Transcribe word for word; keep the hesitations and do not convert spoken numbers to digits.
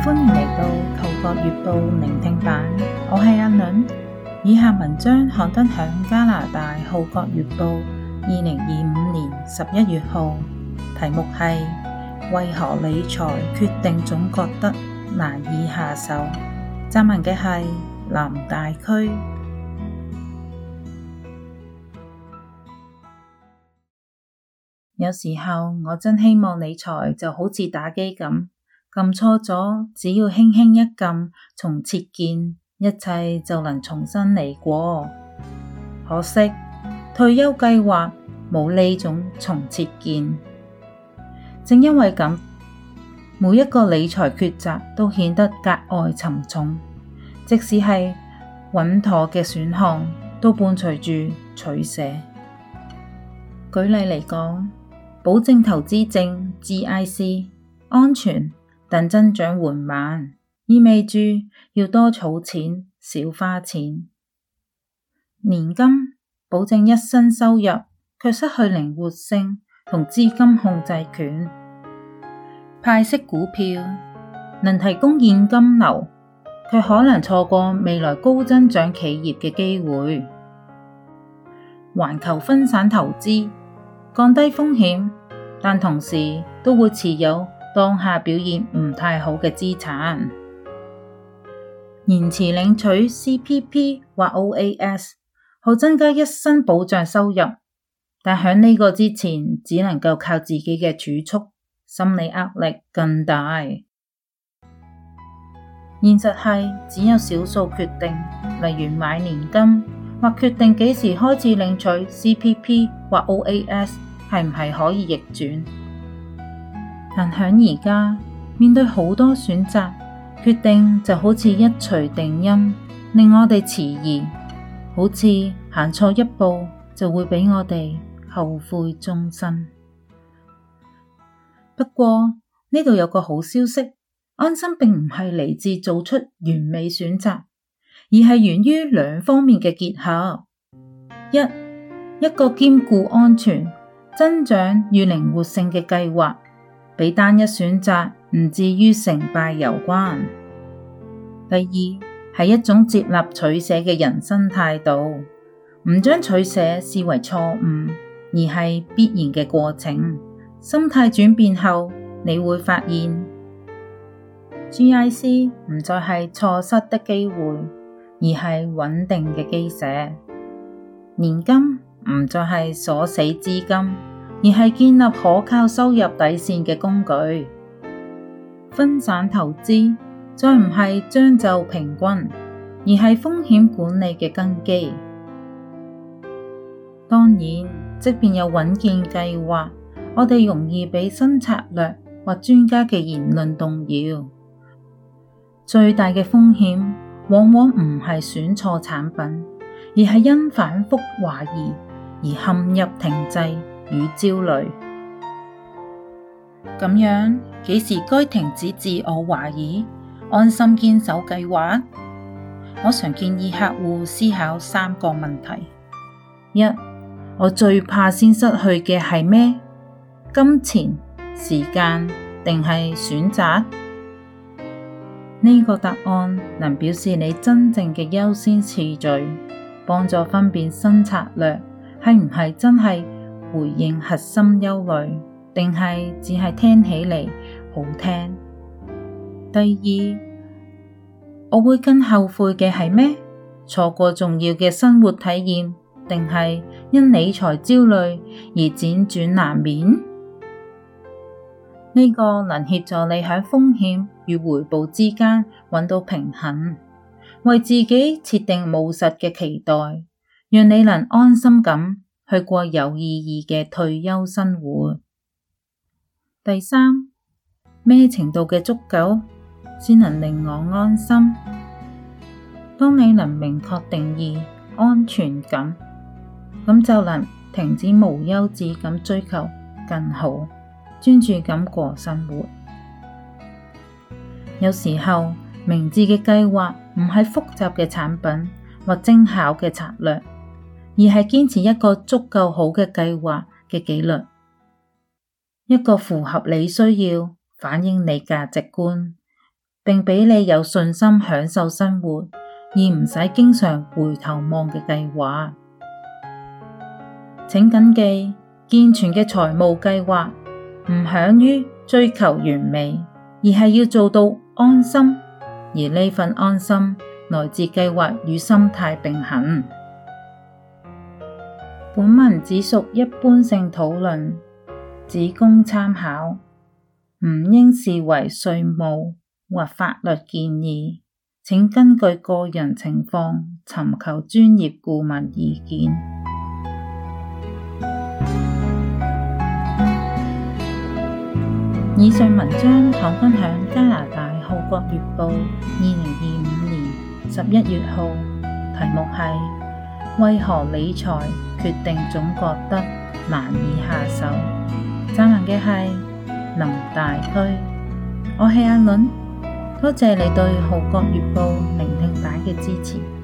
歡迎嚟到《號角月報》聆聽版，我係阿倫。以下文章刊登響加拿大《號角月報》二零二五年十一月號，題目係為何理財決定總覺得難以下手。撰文嘅係藍大區。有時候我真希望理財就好似打機咁，撳錯咗，只要輕輕一撳重設鍵，一切就能重新嚟過。可惜退休計劃冇呢種重設鍵，正因為咁，每一個理財抉擇都顯得格外沉重，即使係穩妥嘅選項，都伴隨住取捨。舉例嚟講，保證投資證 G I C 安全，但增長緩慢，意味住要多儲錢，少花錢。年金保證一生收入，卻失去靈活性同資金控制權。派息股票能提供現金流，卻可能錯過未來高增長企業嘅機會。環球分散投資降低風險，但同時都會持有當下表現唔太好嘅資產。延遲領取 C P P 或 O A S， 好增加一生保障收入，但喺呢個之前只能夠靠自己嘅儲蓄，心理壓力更大。現實係只有少數決定，例如買年金，或決定幾時開始領取 C P P 或 O A S， 係唔係可以逆轉？但喺而家面對好多選擇，決定就好似一錘定音，令我哋遲疑，好似行錯一步就會俾我哋後悔終身。不過呢度有個好消息，安心並唔係嚟自做出完美選擇，而係源於兩方面嘅結合。一，一個兼顧安全、增長與靈活性嘅計劃，比單一選擇唔至於成敗有關。第二，係一種接納取捨嘅人生態度，唔將取捨視為錯誤，而係必然嘅過程。心態轉變後，你會發現 G I C 唔再係錯失的機會，而係穩定嘅基石。年金唔再係鎖死資金，而係建立可靠收入底線嘅工具。分散投資再唔係將就平均，而係風險管理嘅根基。當然，即便有穩健計劃，我哋容易被新策略或專家嘅言論動搖。最大嘅風險往往唔係選錯產品，而係因反覆懷疑而陷入停滯與焦慮。咁樣，幾時該停止自我懷疑，安心堅守計劃？我常建議客戶思考三個問題：一，我最怕先失去嘅係咩？金錢、時間定係選擇？呢個答案能表示你真正嘅優先次序，幫助分辨新策略係唔係真係回應核心憂慮，定係只係聽起嚟好聽。第二，我會更後悔嘅係咩？錯過重要嘅生活體驗，定係因理財焦慮而輾轉難眠？呢個能協助你喺風險與回報之間揾到平衡，為自己設定務實嘅期待，讓你能安心咁去過有意義嘅退休生活。第三，咩程度嘅足夠先能令我安心？當你能明確定義安全感，咁就能停止無休止咁追求更好，專注咁過生活。有時候明智嘅計劃唔係複雜嘅產品或精巧嘅策略，而係堅持一個足夠好嘅計劃嘅紀律，一個符合你需要、反映你價值觀， 並俾你有信心享受生活，而唔使經常回頭望嘅計劃。請謹記，健全嘅財務計劃唔響於追求完美，而係要做到安心，而呢份安心來自計劃與心態並行。本文只屬一般性討論，只供參考，唔應視為稅務或法律建議，請根據個人情況尋求專業顧問意見。以上文章刊登響加拿大《號角月報》二零二五年十一月號，題目係為何理財決定總覺得難以下手。撰文嘅係林大區，我係阿倫，多謝你對《號角月報》聆聽版嘅支持。